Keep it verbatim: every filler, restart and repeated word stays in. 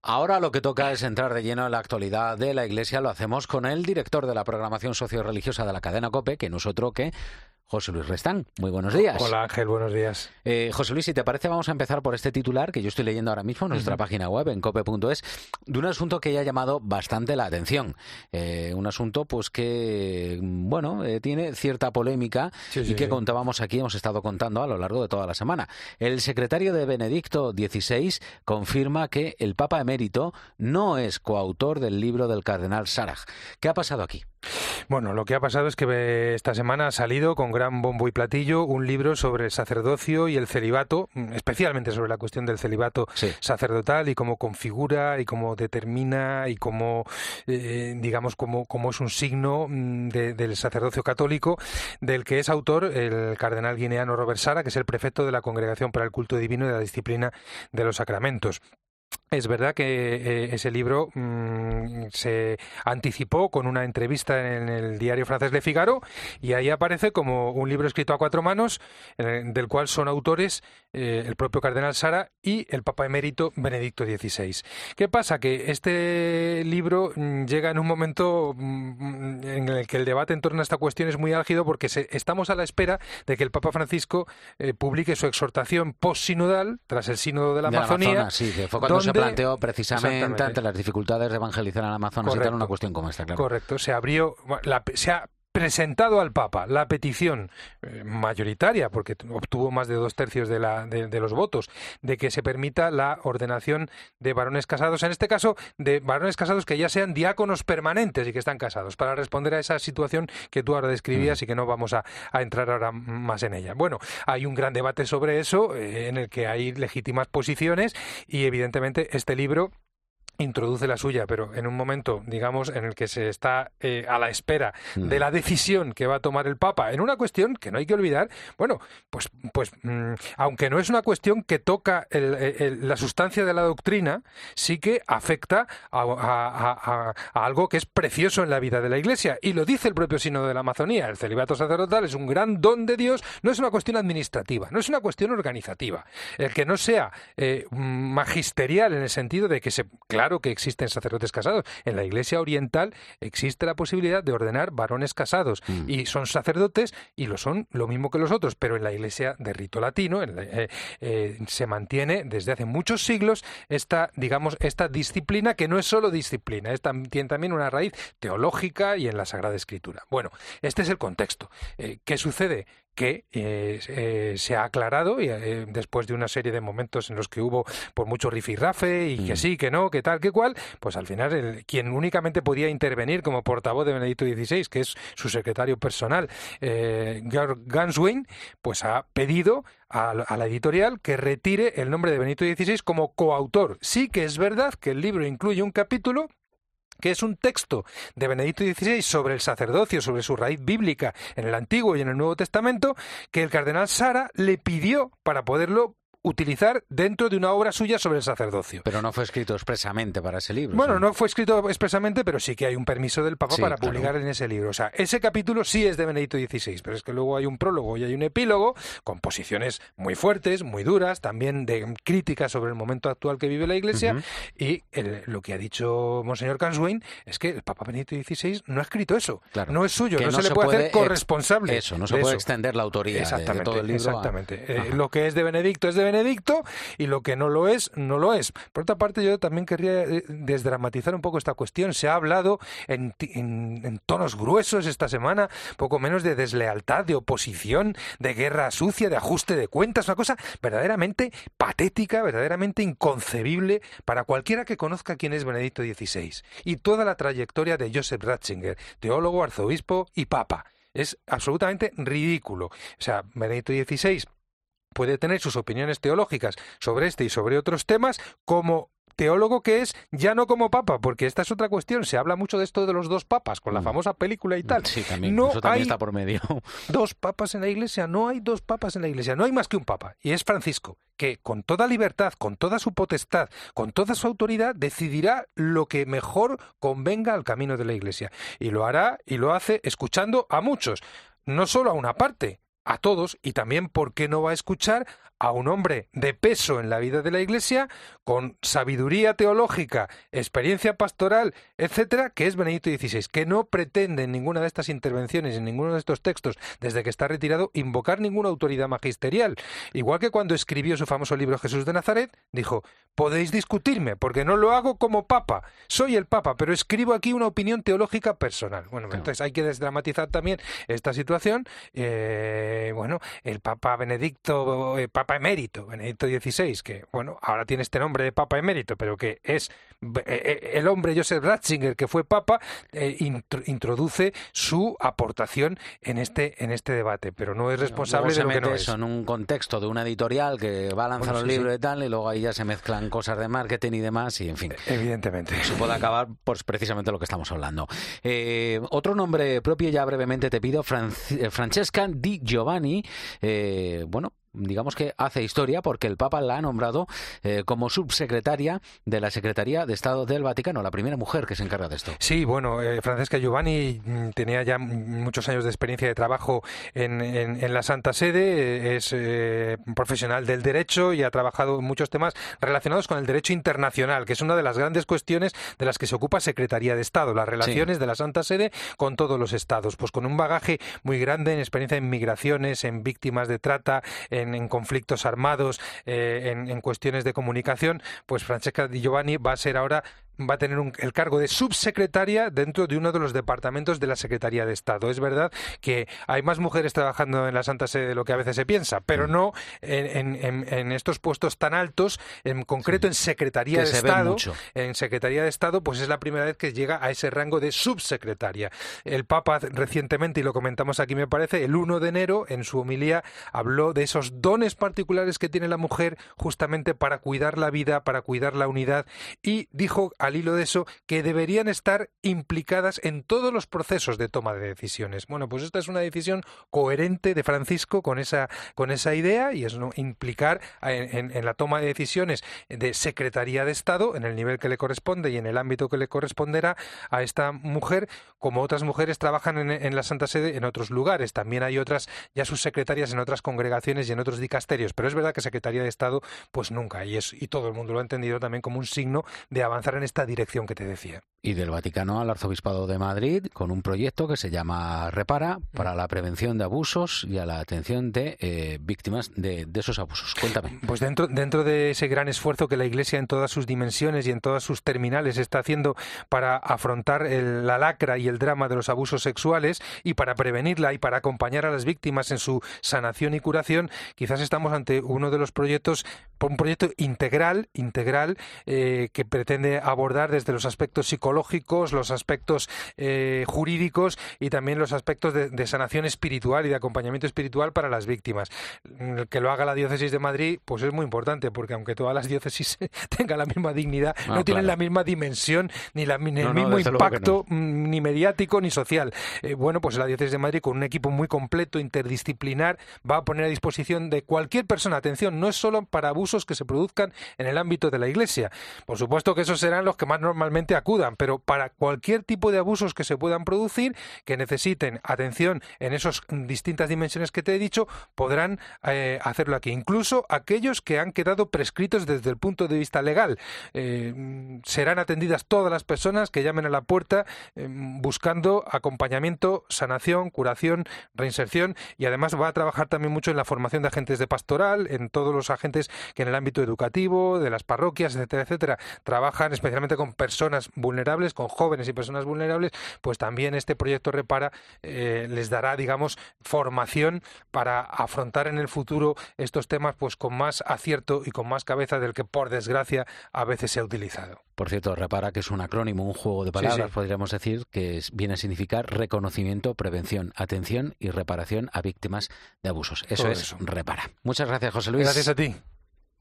Ahora lo que toca es entrar de lleno en la actualidad de la Iglesia. Lo hacemos con el director de la programación socio-religiosa de la cadena COPE, que no es otro que José Luis Restán. Muy buenos días. Hola Ángel, buenos días. Eh, José Luis, si te parece, vamos a empezar por este titular que yo estoy leyendo ahora mismo en nuestra uh-huh. página web, en cope punto es, de un asunto que ya ha llamado bastante la atención. Eh, un asunto pues que, bueno, eh, tiene cierta polémica sí, sí, y que sí. contábamos aquí, hemos estado contando a lo largo de toda la semana. El secretario de Benedicto dieciséis confirma que el Papa emérito no es coautor del libro del cardenal Sarah. ¿Qué ha pasado aquí? Bueno, lo que ha pasado es que esta semana ha salido con gran bombo y platillo un libro sobre el sacerdocio y el celibato, especialmente sobre la cuestión del celibato sí. sacerdotal y cómo configura y cómo determina y cómo, eh, digamos, cómo, cómo es un signo de, del sacerdocio católico, del que es autor el cardenal guineano Robert Sarah, que es el prefecto de la Congregación para el Culto Divino y de la Disciplina de los Sacramentos. Es verdad que eh, ese libro mmm, se anticipó con una entrevista en el diario francés Le Figaro y ahí aparece como un libro escrito a cuatro manos eh, del cual son autores eh, el propio cardenal Sarah y el Papa emérito Benedicto dieciséis. ¿Qué pasa? Que este libro mmm, llega en un momento mmm, en el que el debate en torno a esta cuestión es muy álgido porque se, estamos a la espera de que el Papa Francisco eh, publique su exhortación post-sinodal tras el sínodo de la de Amazonía. Amazonas, sí, que fue cuando donde, se planteó precisamente ante las dificultades de evangelizar en Amazonas y tal, una cuestión como esta, claro. Correcto, se abrió, la, se ha presentado al Papa la petición eh, mayoritaria, porque obtuvo más de dos tercios de, la, de, de los votos, de que se permita la ordenación de varones casados, en este caso de varones casados que ya sean diáconos permanentes y que están casados, para responder a esa situación que tú ahora describías mm. y que no vamos a, a entrar ahora más en ella. Bueno, hay un gran debate sobre eso, eh, en el que hay legítimas posiciones y evidentemente este libro introduce la suya, pero en un momento, digamos, en el que se está eh, a la espera mm. de la decisión que va a tomar el Papa, en una cuestión que no hay que olvidar, bueno, pues, pues mmm, aunque no es una cuestión que toca el, el, la sustancia de la doctrina, sí que afecta a, a, a, a algo que es precioso en la vida de la Iglesia, y lo dice el propio Sínodo de la Amazonía. El celibato sacerdotal es un gran don de Dios, no es una cuestión administrativa, no es una cuestión organizativa. El que no sea eh, magisterial en el sentido de que se, claro, que existen sacerdotes casados. En la Iglesia oriental existe la posibilidad de ordenar varones casados mm. y son sacerdotes y lo son lo mismo que los otros, pero en la Iglesia de rito latino en la, eh, eh, se mantiene desde hace muchos siglos esta, digamos, esta disciplina que no es solo disciplina, es, tiene también una raíz teológica y en la Sagrada Escritura. Bueno, este es el contexto. Eh, ¿Qué sucede? que eh, eh, se ha aclarado y eh, después de una serie de momentos en los que hubo por mucho rifirrafe y mm. que sí, que no, que tal, que cual, pues al final el, quien únicamente podía intervenir como portavoz de Benedicto dieciséis, que es su secretario personal, eh, Georg Ganswein, pues ha pedido a, a la editorial que retire el nombre de Benedicto dieciséis como coautor. Sí que es verdad que el libro incluye un capítulo que es un texto de Benedicto dieciséis sobre el sacerdocio, sobre su raíz bíblica en el Antiguo y en el Nuevo Testamento, que el cardenal Sarah le pidió para poderlo utilizar dentro de una obra suya sobre el sacerdocio. Pero no fue escrito expresamente para ese libro. Bueno, ¿sí? no fue escrito expresamente, pero sí que hay un permiso del Papa sí, para claro. publicar en ese libro. O sea, ese capítulo sí es de Benedicto dieciséis, pero es que luego hay un prólogo y hay un epílogo con posiciones muy fuertes, muy duras, también de críticas sobre el momento actual que vive la Iglesia, uh-huh. y el, lo que ha dicho Monseñor Ganswein es que el Papa Benedicto dieciséis no ha escrito eso, claro. no es suyo, no, no se, se le puede, puede hacer corresponsable. Eso, no se puede eso. extender la autoría de, de todo el libro. Exactamente. A... Eh, lo que es de Benedicto es de Benedicto y lo que no lo es, no lo es. Por otra parte, yo también querría desdramatizar un poco esta cuestión. Se ha hablado en, en, en tonos gruesos esta semana, poco menos de deslealtad, de oposición, de guerra sucia, de ajuste de cuentas, una cosa verdaderamente patética, verdaderamente inconcebible para cualquiera que conozca quién es Benedicto dieciséis y toda la trayectoria de Joseph Ratzinger, teólogo, arzobispo y papa. Es absolutamente ridículo. O sea, Benedicto dieciséis puede tener sus opiniones teológicas sobre este y sobre otros temas como teólogo que es, ya no como papa, porque esta es otra cuestión. Se habla mucho de esto de los dos papas, con la famosa película y tal. Sí, también, no eso también hay está por medio. Dos papas en la Iglesia, no hay dos papas en la Iglesia, no hay más que un papa, y es Francisco, que con toda libertad, con toda su potestad, con toda su autoridad, decidirá lo que mejor convenga al camino de la Iglesia. Y lo hará y lo hace escuchando a muchos, no solo a una parte, a todos, y también, ¿por qué no va a escuchar a un hombre de peso en la vida de la Iglesia, con sabiduría teológica, experiencia pastoral, etcétera, que es Benedicto dieciséis, que no pretende en ninguna de estas intervenciones, en ninguno de estos textos, desde que está retirado, invocar ninguna autoridad magisterial. Igual que cuando escribió su famoso libro Jesús de Nazaret, dijo: podéis discutirme, porque no lo hago como papa, soy el papa, pero escribo aquí una opinión teológica personal. Bueno, claro. Entonces hay que desdramatizar también esta situación. Eh, bueno, el Papa Benedicto, eh, Papa emérito, Benedicto dieciséis, que bueno, ahora tiene este nombre de Papa emérito, pero que es eh, el hombre Joseph Ratzinger, que fue Papa, eh, intro, introduce su aportación en este en este debate, pero no es responsable de lo que no es. Eso en un contexto de una editorial que va a lanzar bueno, sí, un libro sí. y tal, y luego ahí ya se mezclan cosas de marketing y demás, y en fin. Evidentemente. Se puede acabar pues precisamente lo que estamos hablando. Eh, otro nombre propio, ya brevemente te pido, Fran Francesca Di Giovanni, eh, bueno, digamos que hace historia porque el Papa la ha nombrado eh, como subsecretaria de la Secretaría de Estado del Vaticano, la primera mujer que se encarga de esto. Sí, bueno, eh, Francesca Giovanni tenía ya muchos años de experiencia de trabajo en, en, en la Santa Sede, es eh, profesional del derecho y ha trabajado en muchos temas relacionados con el derecho internacional, que es una de las grandes cuestiones de las que se ocupa Secretaría de Estado, las relaciones sí. de la Santa Sede con todos los estados, pues con un bagaje muy grande en experiencia en migraciones, en víctimas de trata, en En, en conflictos armados, eh, en, en cuestiones de comunicación, pues Francesca Di Giovanni va a ser ahora va a tener un, el cargo de subsecretaria dentro de uno de los departamentos de la Secretaría de Estado. Es verdad que hay más mujeres trabajando en la Santa Sede de lo que a veces se piensa, pero no en, en, en estos puestos tan altos, en concreto en Secretaría de Estado. En Secretaría de Estado, pues es la primera vez que llega a ese rango de subsecretaria. El Papa recientemente, y lo comentamos aquí me parece, el uno de enero, en su homilía, habló de esos dones particulares que tiene la mujer justamente para cuidar la vida, para cuidar la unidad, y dijo al hilo de eso que deberían estar implicadas en todos los procesos de toma de decisiones. Bueno, pues esta es una decisión coherente de Francisco con esa con esa idea, y es no implicar en, en, en la toma de decisiones de Secretaría de Estado en el nivel que le corresponde y en el ámbito que le corresponderá a esta mujer, como otras mujeres trabajan en, en la Santa Sede en otros lugares. También hay otras ya subsecretarias en otras congregaciones y en otros dicasterios, pero es verdad que Secretaría de Estado pues nunca, y es y todo el mundo lo ha entendido también como un signo de avanzar en esta dirección que te decía. Y del Vaticano al Arzobispado de Madrid, con un proyecto que se llama Repara, para la prevención de abusos y a la atención de eh, víctimas de, de esos abusos. Cuéntame. Pues dentro, dentro de ese gran esfuerzo que la Iglesia en todas sus dimensiones y en todas sus terminales está haciendo para afrontar el, la lacra y el drama de los abusos sexuales y para prevenirla y para acompañar a las víctimas en su sanación y curación, quizás estamos ante uno de los proyectos, un proyecto integral, integral eh, que pretende abordar desde los aspectos psicológicos, los aspectos eh, jurídicos y también los aspectos de, de sanación espiritual y de acompañamiento espiritual para las víctimas. Que lo haga la Diócesis de Madrid, pues es muy importante, porque aunque todas las diócesis tengan la misma dignidad, no, no tienen claro. la misma dimensión, ni, la, ni no, el mismo no, impacto, no. ni mediático, ni social. Eh, bueno, pues la Diócesis de Madrid, con un equipo muy completo, interdisciplinar, va a poner a disposición de cualquier persona. Atención, no es solo para abusos que se produzcan en el ámbito de la Iglesia. Por supuesto que esos serán los que más normalmente acudan, pero para cualquier tipo de abusos que se puedan producir, que necesiten atención en esas distintas dimensiones que te he dicho, podrán eh, hacerlo aquí. Incluso aquellos que han quedado prescritos desde el punto de vista legal. Eh, serán atendidas todas las personas que llamen a la puerta eh, buscando acompañamiento, sanación, curación, reinserción, y además va a trabajar también mucho en la formación de agentes de pastoral, en todos los agentes que en el ámbito educativo, de las parroquias, etcétera, etcétera, trabajan especialmente con personas vulnerables, con jóvenes y personas vulnerables. Pues también este proyecto Repara eh, les dará, digamos, formación para afrontar en el futuro estos temas pues con más acierto y con más cabeza del que, por desgracia, a veces se ha utilizado. Por cierto, Repara, que es un acrónimo, un juego de palabras, sí, sí. podríamos decir, que es, viene a significar reconocimiento, prevención, atención y reparación a víctimas de abusos. Eso Todo es eso. Repara. Muchas gracias, José Luis. Gracias a ti.